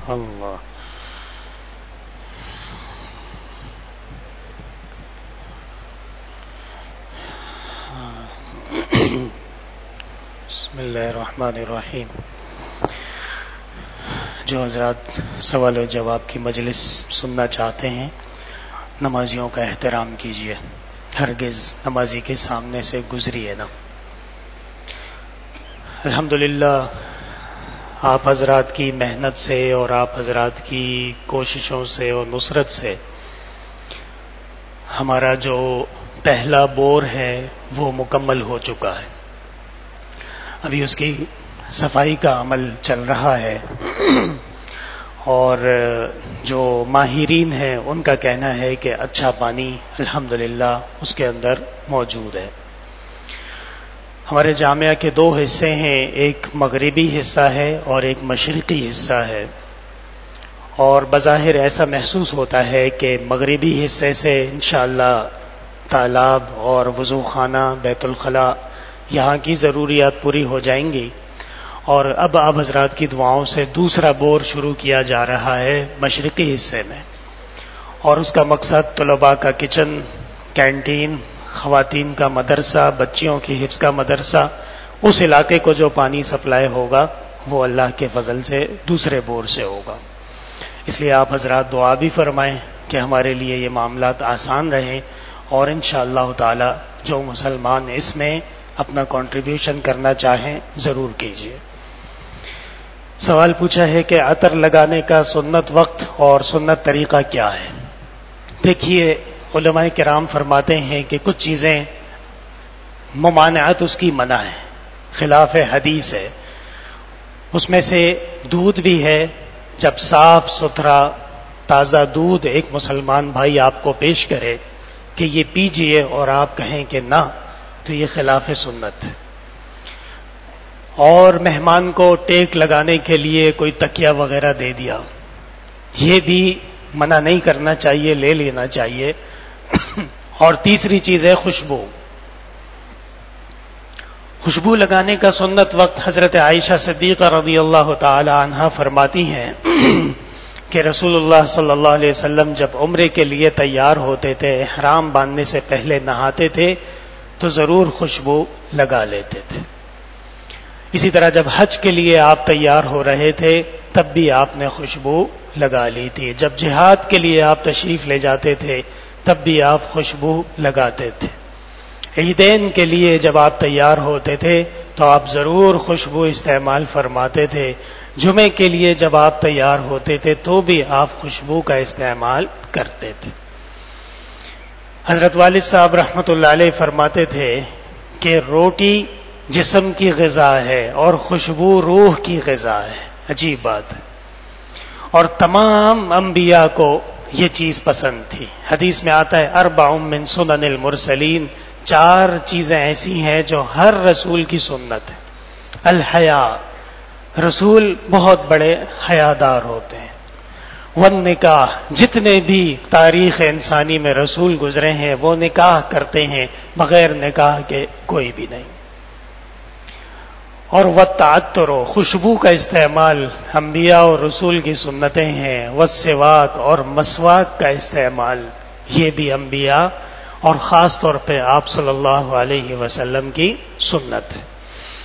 اللہ. بسم اللہ الرحمن الرحیم. جو حضرات سوال و جواب کی مجلس سننا چاہتے ہیں نمازیوں کا احترام کیجیے، ہرگز نمازی کے سامنے سے گزریے نہ. الحمدللہ آپ حضرات کی محنت سے اور آپ حضرات کی کوششوں سے اور نصرت سے ہمارا جو پہلا بور ہے وہ مکمل ہو چکا ہے. ابھی اس کی صفائی کا عمل چل رہا ہے اور جو ماہرین ہیں ان کا کہنا ہے کہ اچھا پانی الحمدللہ اس کے اندر موجود ہے. ہمارے جامعہ کے دو حصے ہیں، ایک مغربی حصہ ہے اور ایک مشرقی حصہ ہے، اور بظاہر ایسا محسوس ہوتا ہے کہ مغربی حصے سے انشاءاللہ تالاب اور وضو خانہ بیت الخلاء یہاں کی ضروریات پوری ہو جائیں گی، اور اب آپ حضرات کی دعاؤں سے دوسرا بور شروع کیا جا رہا ہے مشرقی حصے میں، اور اس کا مقصد طلباء کا کچن، کینٹین، خواتین کا مدرسہ، بچیوں کی حفظ کا مدرسہ، اس علاقے کو جو پانی سپلائی ہوگا وہ اللہ کے فضل سے دوسرے بور سے ہوگا. اس لیے آپ حضرات دعا بھی فرمائیں کہ ہمارے لیے یہ معاملات آسان رہیں، اور انشاءاللہ تعالی جو مسلمان اس میں اپنا کنٹریبیوشن کرنا چاہیں ضرور کیجیے. سوال پوچھا ہے کہ عطر لگانے کا سنت وقت اور سنت طریقہ کیا ہے. دیکھیے علماء کرام فرماتے ہیں کہ کچھ چیزیں ممانعت اس کی منع ہے، خلاف حدیث ہے. اس میں سے دودھ بھی ہے. جب صاف ستھرا تازہ دودھ ایک مسلمان بھائی آپ کو پیش کرے کہ یہ پیجئے اور آپ کہیں کہ نہ، تو یہ خلاف سنت ہے. اور مہمان کو ٹیک لگانے کے لیے کوئی تکیہ وغیرہ دے دیا، یہ بھی منع نہیں کرنا چاہیے، لے لینا چاہیے. اور تیسری چیز ہے خوشبو. خوشبو لگانے کا سنت وقت حضرت عائشہ صدیقہ رضی اللہ تعالی عنہا فرماتی ہیں کہ رسول اللہ صلی اللہ علیہ وسلم جب عمرے کے لیے تیار ہوتے تھے، احرام باندھنے سے پہلے نہاتے تھے تو ضرور خوشبو لگا لیتے تھے. اسی طرح جب حج کے لیے آپ تیار ہو رہے تھے تب بھی آپ نے خوشبو لگا لی تھی. جب جہاد کے لیے آپ تشریف لے جاتے تھے تب بھی آپ خوشبو لگاتے تھے. عیدین کے لیے جب آپ تیار ہوتے تھے تو آپ ضرور خوشبو استعمال فرماتے تھے. جمعے کے لیے جب آپ تیار ہوتے تھے تو بھی آپ خوشبو کا استعمال کرتے تھے. حضرت والد صاحب رحمۃ اللہ علیہ فرماتے تھے کہ روٹی جسم کی غذا ہے اور خوشبو روح کی غذا ہے. عجیب بات ہے. اور تمام انبیاء کو یہ چیز پسند تھی. حدیث میں آتا ہے اربع من سنن المرسلین، 4 چیزیں ایسی ہیں جو ہر رسول کی سنت ہے. الحیا، رسول بہت بڑے حیادار ہوتے ہیں. والنکاح، جتنے بھی تاریخ انسانی میں رسول گزرے ہیں وہ نکاح کرتے ہیں، بغیر نکاح کے کوئی بھی نہیں. اور والتعطر، خوشبو کا استعمال انبیاء اور رسول کی سنتیں ہیں. والسواک، اور مسواک کا استعمال یہ بھی انبیاء اور خاص طور پہ آپ صلی اللہ علیہ وسلم کی سنت ہے.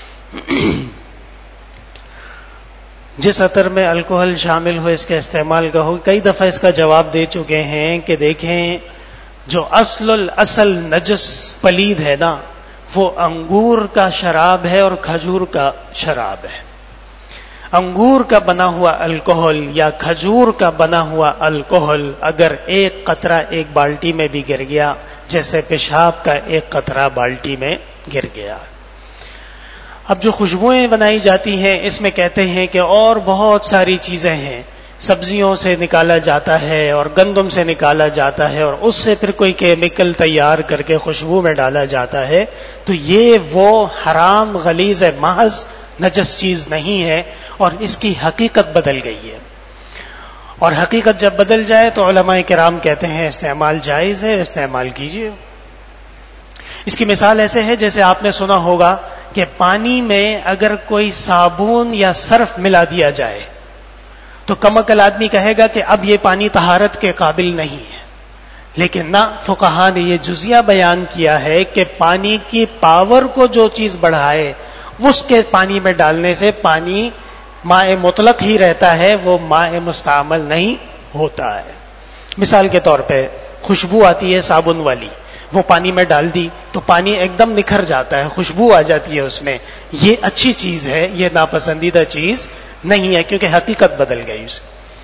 جس عطر میں الکوہل شامل ہو اس کے استعمال کا ہو. کئی دفعہ اس کا جواب دے چکے ہیں کہ دیکھیں جو اصل نجس پلید ہے نا، وہ انگور کا شراب ہے اور کھجور کا شراب ہے. انگور کا بنا ہوا الکوہل یا کھجور کا بنا ہوا الکوہل اگر ایک قطرہ ایک بالٹی میں بھی گر گیا، جیسے پیشاب کا ایک قطرہ بالٹی میں گر گیا. اب جو خوشبوئیں بنائی جاتی ہیں اس میں کہتے ہیں کہ اور بہت ساری چیزیں ہیں. سبزیوں سے نکالا جاتا ہے اور گندم سے نکالا جاتا ہے اور اس سے پھر کوئی کیمیکل تیار کر کے خوشبو میں ڈالا جاتا ہے. تو یہ وہ حرام غلیظ محض نجس چیز نہیں ہے، اور اس کی حقیقت بدل گئی ہے. اور حقیقت جب بدل جائے تو علماء کرام کہتے ہیں استعمال جائز ہے، استعمال کیجیے. اس کی مثال ایسے ہے جیسے آپ نے سنا ہوگا کہ پانی میں اگر کوئی صابن یا سرف ملا دیا جائے تو کم عقل آدمی کہے گا کہ اب یہ پانی طہارت کے قابل نہیں ہے. لیکن نہ، فقہا نے یہ جزیہ بیان کیا ہے کہ پانی کی پاور کو جو چیز بڑھائے اس کے پانی میں ڈالنے سے پانی ماء مطلق ہی رہتا ہے، وہ ماء مستعمل نہیں ہوتا ہے. مثال کے طور پہ خوشبو آتی ہے صابن والی، وہ پانی میں ڈال دی تو پانی ایک دم نکھر جاتا ہے، خوشبو آ جاتی ہے اس میں. یہ اچھی چیز ہے، یہ ناپسندیدہ چیز نہیں ہے، کیونکہ حقیقت بدل گئی اس.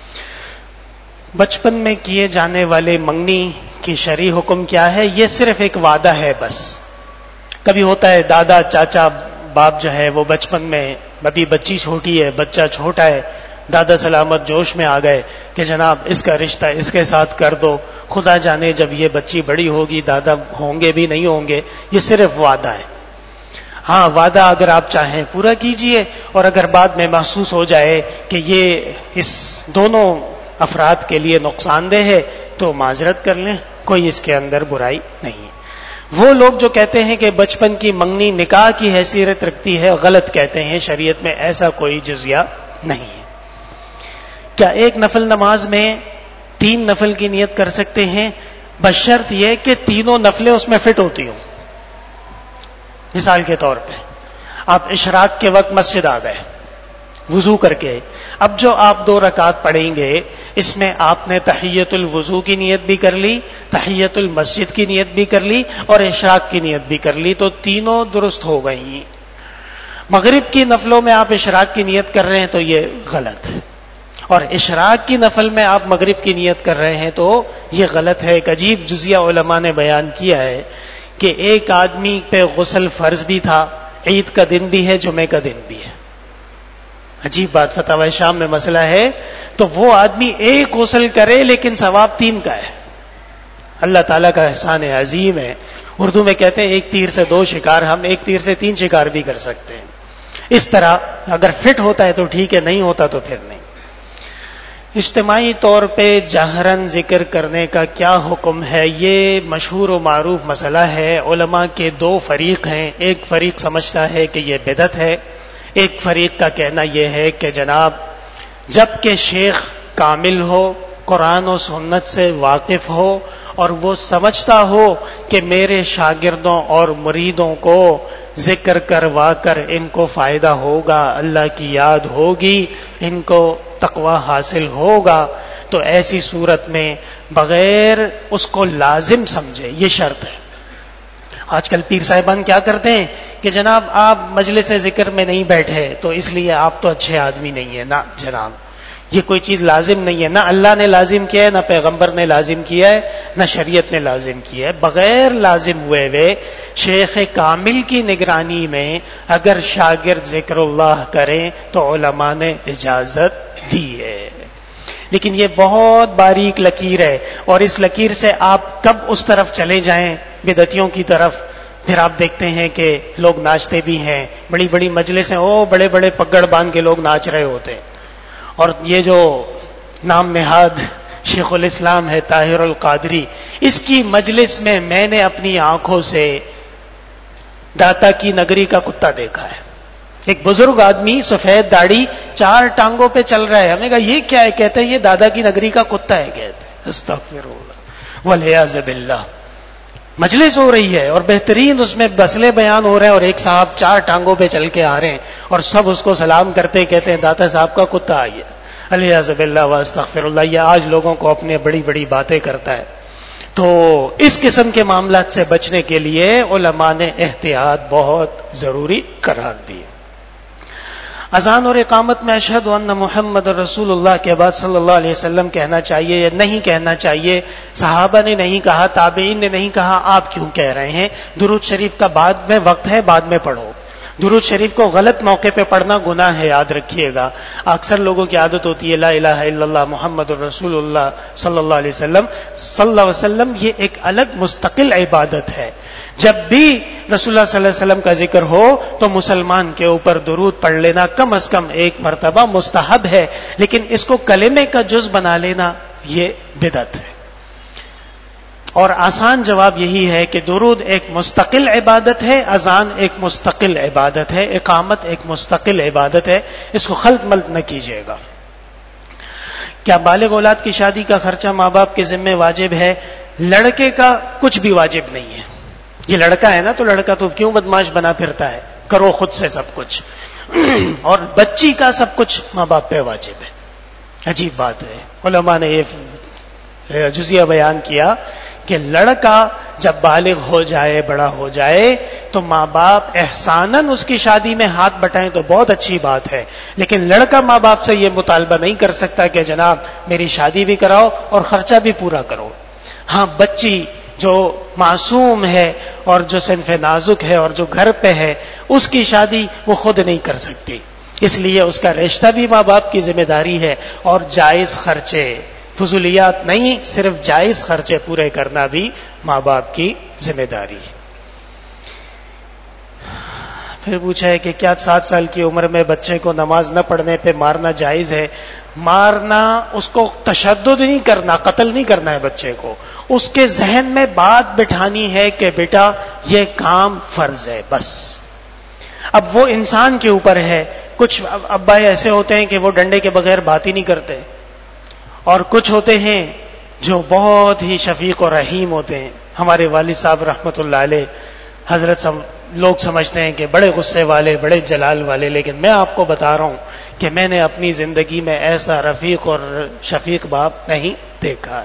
بچپن میں کیے جانے والے منگنی کی شرعی حکم کیا ہے؟ یہ صرف ایک وعدہ ہے بس. کبھی ہوتا ہے دادا چاچا باپ جو ہے وہ بچپن میں، ابھی بچی چھوٹی ہے بچہ چھوٹا ہے، دادا سلامت جوش میں آ گئے کہ جناب اس کا رشتہ اس کے ساتھ کر دو. خدا جانے جب یہ بچی بڑی ہوگی دادا ہوں گے بھی نہیں ہوں گے. یہ صرف وعدہ ہے. ہاں، وعدہ اگر آپ چاہیں پورا کیجئے، اور اگر بعد میں محسوس ہو جائے کہ یہ اس دونوں افراد کے لیے نقصان دہ ہے تو معذرت کر لیں، کوئی اس کے اندر برائی نہیں ہے. وہ لوگ جو کہتے ہیں کہ بچپن کی منگنی نکاح کی حیثیت رکھتی ہے، غلط کہتے ہیں. شریعت میں ایسا کوئی جزیہ نہیں ہے. کیا ایک نفل نماز میں 3 نفل کی نیت کر سکتے ہیں؟ بشرط یہ کہ تینوں نفلیں اس میں فٹ ہوتی ہوں. مثال کے طور پہ آپ اشراق کے وقت مسجد آ گئے وضو کر کے، اب جو آپ 2 رکعت پڑھیں گے اس میں آپ نے تحیت الوضو کی نیت بھی کر لی، تحیت المسجد کی نیت بھی کر لی، اور اشراق کی نیت بھی کر لی، تو تینوں درست ہو گئی. مغرب کی نفلوں میں آپ اشراق کی نیت کر رہے ہیں تو یہ غلط ہے، اور اشراق کی نفل میں آپ مغرب کی نیت کر رہے ہیں تو یہ غلط ہے. ایک عجیب جزیہ علماء نے بیان کیا ہے کہ ایک آدمی پہ غسل فرض بھی تھا، عید کا دن بھی ہے، جمعے کا دن بھی ہے. عجیب بات، فتاوی شام میں مسئلہ ہے. تو وہ آدمی ایک غسل کرے لیکن ثواب 3 کا ہے. اللہ تعالیٰ کا احسان عظیم ہے. اردو میں کہتے ہیں ایک تیر سے 2 شکار، ہم ایک تیر سے 3 شکار بھی کر سکتے ہیں. اس طرح اگر فٹ ہوتا ہے تو ٹھیک ہے، نہیں ہوتا تو پھر نہیں. اجتماعی طور پہ جہرن ذکر کرنے کا کیا حکم ہے؟ یہ مشہور و معروف مسئلہ ہے. علماء کے 2 فریق ہیں. ایک فریق سمجھتا ہے کہ یہ بدعت ہے، ایک فریق کا کہنا یہ ہے کہ جناب جب کہ شیخ کامل ہو، قرآن و سنت سے واقف ہو، اور وہ سمجھتا ہو کہ میرے شاگردوں اور مریدوں کو ذکر کروا کر ان کو فائدہ ہوگا، اللہ کی یاد ہوگی، ان کو تقوی حاصل ہوگا، تو ایسی صورت میں بغیر اس کو لازم سمجھے، یہ شرط ہے. آج کل پیر صاحبان کیا کرتے ہیں کہ جناب آپ مجلس ذکر میں نہیں بیٹھے تو اس لیے آپ تو اچھے آدمی نہیں ہیں. نہ جناب، یہ کوئی چیز لازم نہیں ہے. نہ اللہ نے لازم کیا ہے، نہ پیغمبر نے لازم کیا ہے، نہ شریعت نے لازم کیا ہے. بغیر لازم ہوئے شیخ کامل کی نگرانی میں اگر شاگرد ذکر اللہ کریں تو علماء نے اجازت دی ہے. لیکن یہ بہت باریک لکیر ہے، اور اس لکیر سے آپ کب اس طرف چلے جائیں بدعتیوں کی طرف، پھر آپ دیکھتے ہیں کہ لوگ ناچتے بھی ہیں. بڑی بڑی مجلسیں، بڑے بڑے پگڑ باندھ کے لوگ ناچ رہے ہوتے ہیں. اور یہ جو نام نہاد شیخ الاسلام ہے طاہر القادری، اس کی مجلس میں میں نے اپنی آنکھوں سے داتا کی نگری کا کتا دیکھا ہے. ایک بزرگ آدمی سفید داڑھی 4 ٹانگوں پہ چل رہا ہے. ہم نے کہا یہ کیا ہے؟ کہتے ہیں یہ دادا کی نگری کا کتا ہے. کہتے ہیں استغفر اللہ والعیاذ باللہ. مجلس ہو رہی ہے اور بہترین اس میں مسئلے بیان ہو رہے ہیں، اور ایک صاحب 4 ٹانگوں پہ چل کے آ رہے ہیں اور سب اس کو سلام کرتے کہتے ہیں داتا صاحب کا کتا آئی ہے. العیاذ باللہ واستغفر اللہ. یہ آج لوگوں کو اپنے بڑی بڑی باتیں کرتا ہے. تو اس قسم کے معاملات سے بچنے کے لیے علماء نے احتیاط بہت ضروری قرار دی. اذان اور اقامت میں اشہد ان محمد رسول اللہ کے بعد صلی اللہ علیہ وسلم کہنا چاہیے یا نہیں کہنا چاہیے؟ صحابہ نے نہیں کہا، تابعین نے نہیں کہا، آپ کیوں کہہ رہے ہیں؟ درود شریف کا بعد میں وقت ہے، بعد میں پڑھو. درود شریف کو غلط موقع پہ پڑھنا گناہ ہے، یاد رکھیے گا. اکثر لوگوں کی عادت ہوتی ہے لا الہ الا اللہ محمد رسول اللہ صلی اللہ علیہ وسلم. صلی اللہ علیہ وسلم یہ ایک الگ مستقل عبادت ہے. جب بھی رسول اللہ صلی اللہ علیہ وسلم کا ذکر ہو تو مسلمان کے اوپر درود پڑھ لینا کم از کم 1 مرتبہ مستحب ہے، لیکن اس کو کلمے کا جز بنا لینا یہ بدعت ہے. اور آسان جواب یہی ہے کہ درود ایک مستقل عبادت ہے، اذان ایک مستقل عبادت ہے، اقامت ایک مستقل عبادت ہے. اس کو خلط ملط نہ کیجیے گا. کیا بالغ اولاد کی شادی کا خرچہ ماں باپ کے ذمہ واجب ہے؟ لڑکے کا کچھ بھی واجب نہیں ہے. یہ لڑکا ہے نا، تو لڑکا تو کیوں بدماش بنا پھرتا ہے؟ کرو خود سے سب کچھ. اور بچی کا سب کچھ ماں باپ پہ واجب ہے. عجیب بات ہے. علماء نے یہ جزیہ بیان کیا کہ لڑکا جب بالغ ہو جائے، بڑا ہو جائے، تو ماں باپ احساناً اس کی شادی میں ہاتھ بٹائیں تو بہت اچھی بات ہے، لیکن لڑکا ماں باپ سے یہ مطالبہ نہیں کر سکتا کہ جناب میری شادی بھی کراؤ اور خرچہ بھی پورا کرو. ہاں، بچی جو معصوم ہے اور جو صنف نازک ہے اور جو گھر پہ ہے، اس کی شادی وہ خود نہیں کر سکتی، اس لیے اس کا رشتہ بھی ماں باپ کی ذمہ داری ہے، اور جائز خرچے، فضولیات نہیں، صرف جائز خرچے پورے کرنا بھی ماں باپ کی ذمہ داری ہے. پھر پوچھا ہے کہ کیا 7 سال کی عمر میں بچے کو نماز نہ پڑھنے پہ مارنا جائز ہے؟ مارنا، اس کو تشدد نہیں کرنا، قتل نہیں کرنا ہے بچے کو، اس کے ذہن میں بات بٹھانی ہے کہ بیٹا یہ کام فرض ہے بس. اب وہ انسان کے اوپر ہے. کچھ ابا ایسے ہوتے ہیں کہ وہ ڈنڈے کے بغیر بات ہی نہیں کرتے، اور کچھ ہوتے ہیں جو بہت ہی شفیق اور رحیم ہوتے ہیں. ہمارے والد صاحب رحمت اللہ علیہ حضرت لوگ سمجھتے ہیں کہ بڑے غصے والے، بڑے جلال والے، لیکن میں آپ کو بتا رہا ہوں کہ میں نے اپنی زندگی میں ایسا رفیق اور شفیق باپ نہیں دیکھا.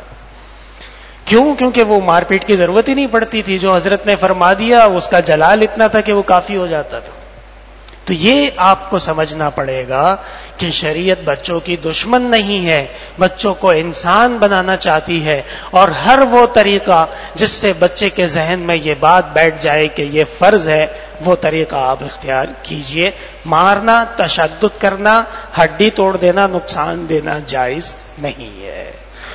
کیوں؟ کیونکہ وہ مار پیٹ کی ضرورت ہی نہیں پڑتی تھی. جو حضرت نے فرما دیا اس کا جلال اتنا تھا کہ وہ کافی ہو جاتا تھا. تو یہ آپ کو سمجھنا پڑے گا کہ شریعت بچوں کی دشمن نہیں ہے، بچوں کو انسان بنانا چاہتی ہے، اور ہر وہ طریقہ جس سے بچے کے ذہن میں یہ بات بیٹھ جائے کہ یہ فرض ہے، وہ طریقہ آپ اختیار کیجئے. مارنا، تشدد کرنا، ہڈی توڑ دینا، نقصان دینا جائز نہیں ہے.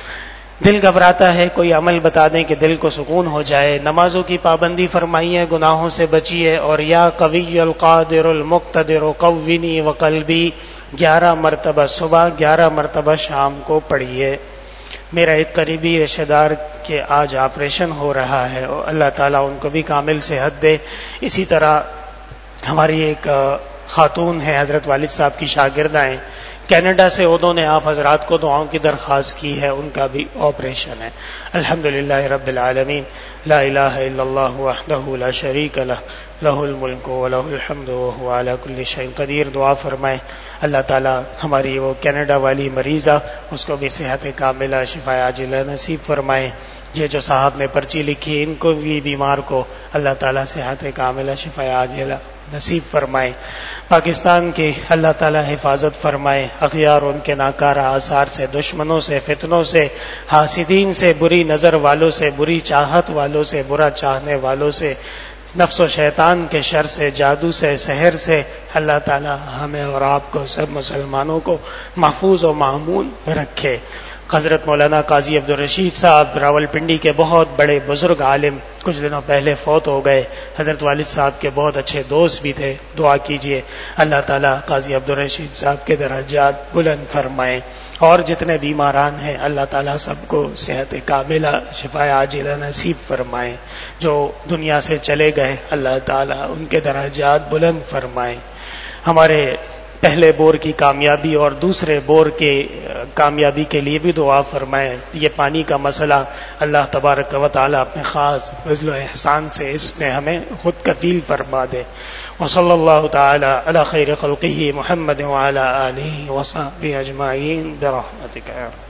دل گھبراتا ہے، کوئی عمل بتا دیں کہ دل کو سکون ہو جائے. نمازوں کی پابندی فرمائیے، گناہوں سے بچیے، اور یا قوی القادر المقتدر قوینی وقلبی 11 مرتبہ صبح، 11 مرتبہ شام کو پڑھیے. میرا ایک قریبی رشتہ دار کے آج آپریشن ہو رہا ہے، اور اللہ تعالیٰ ان کو بھی کامل صحت دے. اسی طرح ہماری ایک خاتون ہے، حضرت والد صاحب کی شاگردہ ہیں، کینیڈا سے انہوں نے آپ حضرات کو دعاؤں کی درخواست کی ہے، ان کا بھی آپریشن ہے. الحمدللہ رب العالمین، لا الہ الا اللہ وحدہ لا شریک لہ، لہ الملک ولہ الحمد وہو علی کل شیء قدیر. دعا فرمائیں اللہ تعالیٰ ہماری وہ کینیڈا والی مریضہ، اس کو بھی صحت کاملہ، شفا عاجلہ نصیب فرمائیں. یہ جو صاحب نے پرچی لکھی، ان کو بھی بیمار کو اللہ تعالیٰ صحت کاملہ، شفا عاجلہ نصیب فرمائیں. پاکستان کی اللہ تعالیٰ حفاظت فرمائے، اغیار ان کے ناکارہ آثار سے، دشمنوں سے، فتنوں سے، حاسدین سے، بری نظر والوں سے، بری چاہت والوں سے، برا چاہنے والوں سے، نفس و شیطان کے شر سے، جادو سے، سحر سے. اللہ تعالیٰ ہمیں اور آپ کو، سب مسلمانوں کو محفوظ و معمون رکھے. حضرت مولانا قاضی عبدالرشید صاحب راول پنڈی کے بہت بڑے بزرگ عالم کچھ دنوں پہلے فوت ہو گئے. حضرت والد صاحب کے بہت اچھے دوست بھی تھے. دعا کیجئے اللہ تعالیٰ قاضی عبدالرشید صاحب کے درجات بلند فرمائیں، اور جتنے بیماران ہیں اللہ تعالیٰ سب کو صحت کاملہ، شفا عاجلہ نصیب فرمائیں. جو دنیا سے چلے گئے اللہ تعالیٰ ان کے درجات بلند فرمائیں. ہمارے پہلے بور کی کامیابی اور دوسرے بور کے کامیابی کے لیے بھی دعا فرمائیں. یہ پانی کا مسئلہ اللہ تبارک و تعالیٰ اپنے خاص فضل و احسان سے اس میں ہمیں خود کفیل فرما دے. وصلی اللہ تعالی علی خیر خلقہ محمد وعلی آلہ وصحبہ اجمعین برحمتک یا رب.